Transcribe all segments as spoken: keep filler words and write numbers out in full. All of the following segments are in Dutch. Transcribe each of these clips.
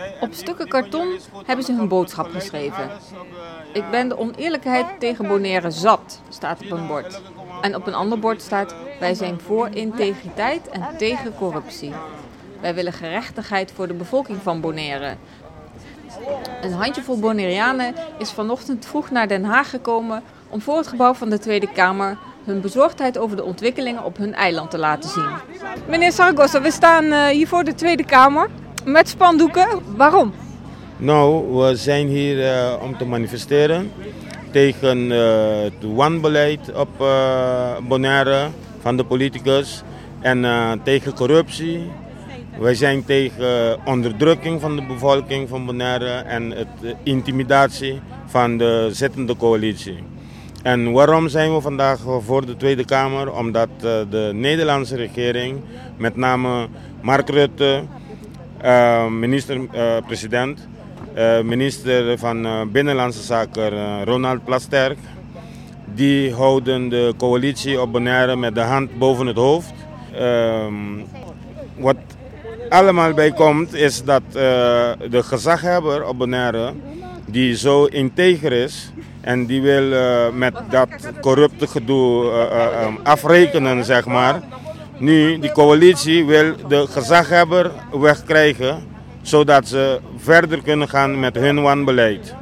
Op stukken karton hebben ze hun boodschap geschreven. Ik ben de oneerlijkheid tegen Bonaire zat, staat op een bord. En op een ander bord staat: wij zijn voor integriteit en tegen corruptie. Wij willen gerechtigheid voor de bevolking van Bonaire. Een handjevol Bonaireanen is vanochtend vroeg naar Den Haag gekomen om voor het gebouw van de Tweede Kamer hun bezorgdheid over de ontwikkelingen op hun eiland te laten zien. Meneer Zaragoza, we staan uh, hier voor de Tweede Kamer met spandoeken. Waarom? Nou, we zijn hier uh, om te manifesteren tegen uh, het wanbeleid op uh, Bonaire van de politicus en uh, tegen corruptie. Wij zijn tegen onderdrukking van de bevolking van Bonaire en het uh, intimidatie van de zittende coalitie. En waarom zijn we vandaag voor de Tweede Kamer? Omdat uh, de Nederlandse regering, met name Mark Rutte, uh, minister-president, uh, uh, minister van uh, Binnenlandse Zaken uh, Ronald Plasterk, die houden de coalitie op Bonaire met de hand boven het hoofd. Uh, wat allemaal bij komt is dat uh, de gezaghebber op Bonaire, die zo integer is en die wil uh, met dat corrupte gedoe uh, uh, um, afrekenen, zeg maar. Nu, die coalitie wil de gezaghebber wegkrijgen, zodat ze verder kunnen gaan met hun wanbeleid.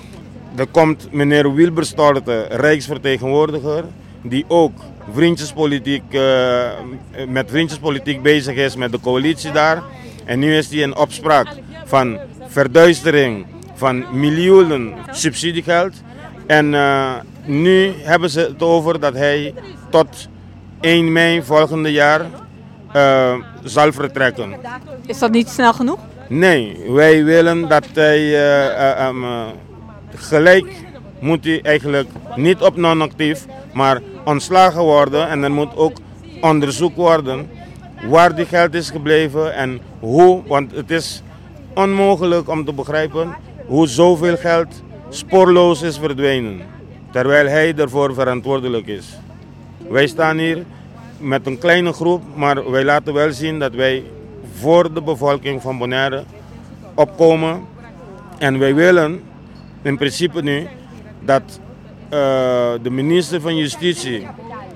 Er komt meneer Wilbert Stolte, Rijksvertegenwoordiger, die ook vriendjespolitiek, uh, met vriendjespolitiek bezig is met de coalitie daar. En nu is hij in opspraak van verduistering van miljoenen subsidiegeld. En uh, nu hebben ze het over dat hij tot één mei volgende jaar uh, zal vertrekken. Is dat niet snel genoeg? Nee, wij willen dat hij uh, uh, um, uh, gelijk moet hij eigenlijk niet op non-actief, maar ontslagen worden. En er moet ook onderzoek worden waar die geld is gebleven en hoe. Want het is onmogelijk om te begrijpen hoe zoveel geld spoorloos is verdwenen, terwijl hij ervoor verantwoordelijk is. Wij staan hier met een kleine groep, maar wij laten wel zien dat wij voor de bevolking van Bonaire opkomen. En wij willen in principe nu dat uh, de minister van Justitie,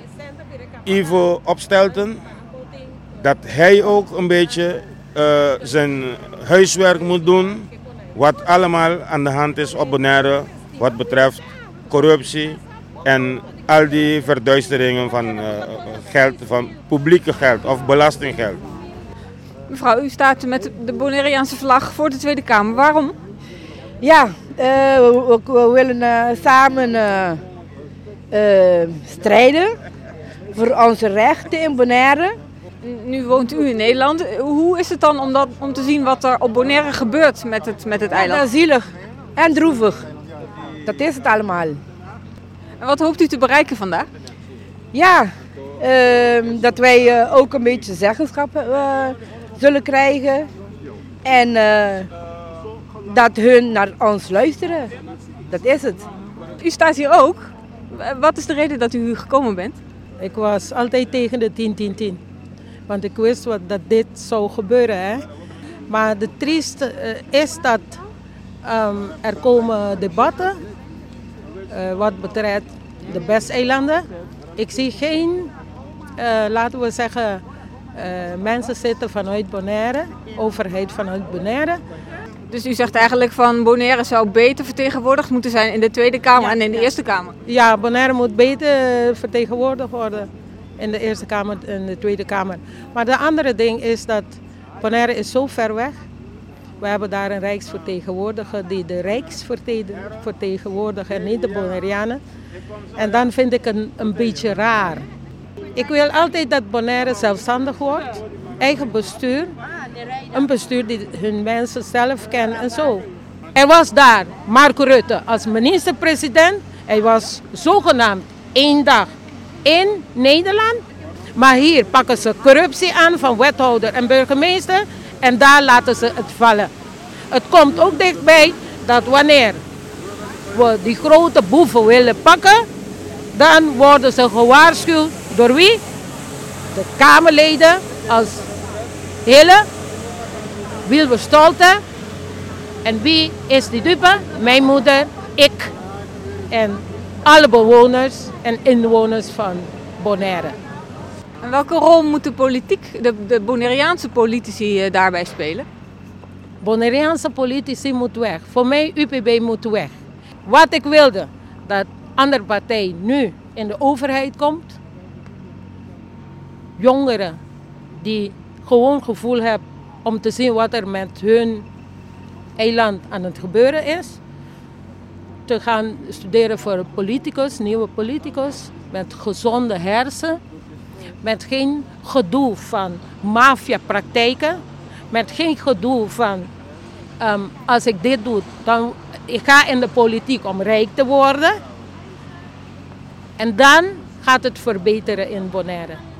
Ivo Opstelten, dat hij ook een beetje uh, zijn huiswerk moet doen. Wat allemaal aan de hand is op Bonaire wat betreft corruptie en al die verduisteringen van uh, geld, van publieke geld of belastinggeld. Mevrouw, u staat met de Bonaireaanse vlag voor de Tweede Kamer. Waarom? Ja, uh, we, we willen uh, samen uh, uh, strijden voor onze rechten in Bonaire. Nu woont u in Nederland. Hoe is het dan om, dat, om te zien wat er op Bonaire gebeurt met het, met het eiland? Ja, zielig en droevig. Dat is het allemaal. En wat hoopt u te bereiken vandaag? Ja, uh, dat wij uh, ook een beetje zeggenschap uh, zullen krijgen. En uh, dat hun naar ons luisteren. Dat is het. U staat hier ook. Wat is de reden dat u hier gekomen bent? Ik was altijd tegen de tien tien tien. Want ik wist wat, dat dit zou gebeuren. Hè. Maar het trieste uh, is dat um, er komen debatten uh, wat betreft de Bes-eilanden. Ik zie geen, uh, laten we zeggen, uh, mensen zitten vanuit Bonaire, overheid vanuit Bonaire. Dus u zegt eigenlijk van Bonaire zou beter vertegenwoordigd moeten zijn in de Tweede Kamer ja, en in de ja. Eerste Kamer? Ja, Bonaire moet beter vertegenwoordigd worden in de Eerste Kamer en de Tweede Kamer. Maar de andere ding is dat Bonaire is zo ver weg. We hebben daar een rijksvertegenwoordiger die de rijksvertegenwoordigt en niet de Bonaireanen. En dan vind ik het een, een beetje raar. Ik wil altijd dat Bonaire zelfstandig wordt, eigen bestuur. Een bestuur die hun mensen zelf kent en zo. Er was daar Mark Rutte als minister-president. Hij was zogenaamd één dag in Nederland. Maar hier pakken ze corruptie aan van wethouder en burgemeester. En daar laten ze het vallen. Het komt ook dichtbij dat wanneer we die grote boeven willen pakken, dan worden ze gewaarschuwd door wie? De Kamerleden als Hille, Wilbert Stolte En wie is die dupe? Mijn moeder, ik en alle bewoners en inwoners van Bonaire. En welke rol moet de politiek, de, de Bonaireaanse politici uh, daarbij spelen? Bonaireaanse politici moeten weg. Voor mij, U P B moet weg. Wat ik wilde, dat andere partij nu in de overheid komt. Jongeren die gewoon gevoel hebben om te zien wat er met hun eiland aan het gebeuren is. Te gaan studeren voor politicus, nieuwe politicus, met gezonde hersen. Met geen gedoe van maffiapraktijken. Met geen gedoe van, um, als ik dit doe, dan ik ga in de politiek om rijk te worden. En dan gaat het verbeteren in Bonaire.